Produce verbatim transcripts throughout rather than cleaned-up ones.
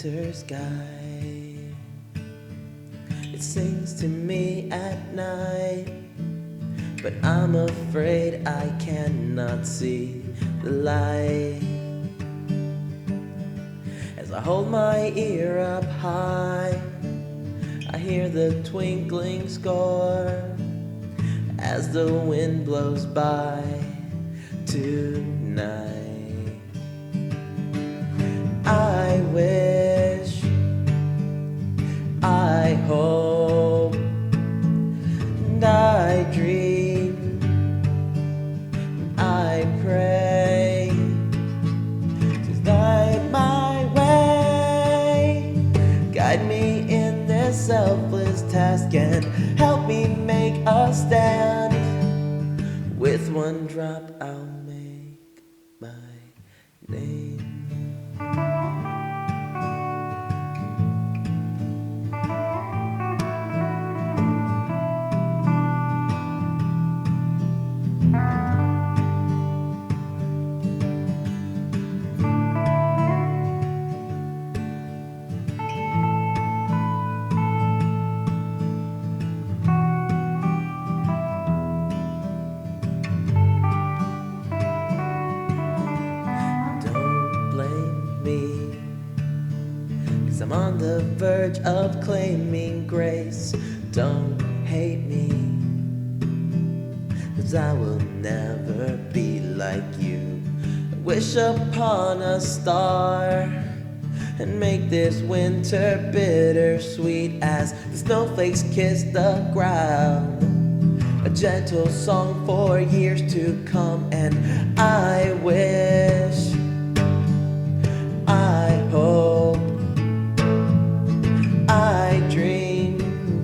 winter sky. It sings to me at night, but I'm afraid I cannot see the light. As I hold my ear up high, I hear the twinkling score as the wind blows by tonight. I wish, I hope, and I dream, and I pray to guide my way. Guide me in this selfless task and help me make a stand. With one drop I'll make my name. I'm on the verge of claiming grace. Don't hate me, 'cause I will never be like you. I wish upon a star and make this winter bittersweet as the snowflakes kiss the ground. A gentle song for years to come, and I wish, I hope, I dream,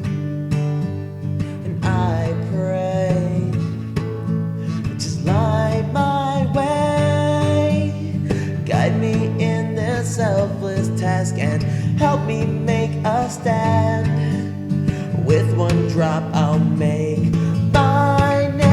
and I pray. Just light my way. Guide me in this selfless task and help me make a stand. With one drop I'll make my name.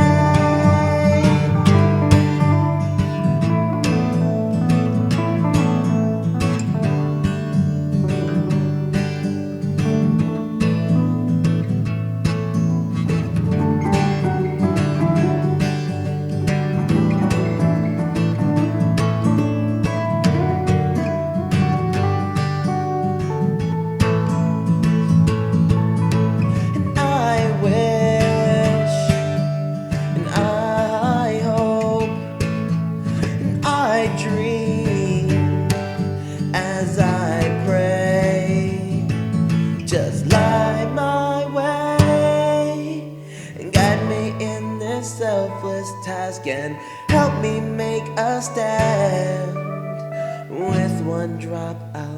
I dream as I pray. Just light my way and guide me in this selfless task and help me make a stand. With one drop I'll